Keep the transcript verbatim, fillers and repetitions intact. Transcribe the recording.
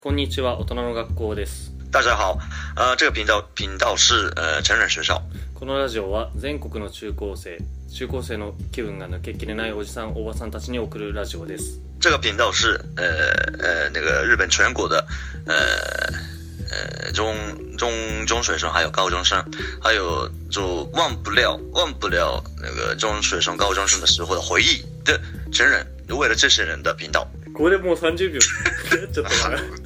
こんにちは、大人の学校です。 大家好，呃，这个频道频道是呃成人学校。 このラジオは全国の中高生、中高生の気分が抜けきれないおじさん、おばさんたちに送るラジオです。 这个频道是呃呃那个日本全国的呃呃中中中学生还有高中生，还有就忘不了忘不了那个中学生高中生的时候的回忆的成人，为了这些人的频道。 これもうさんじゅうびょうやっちゃったか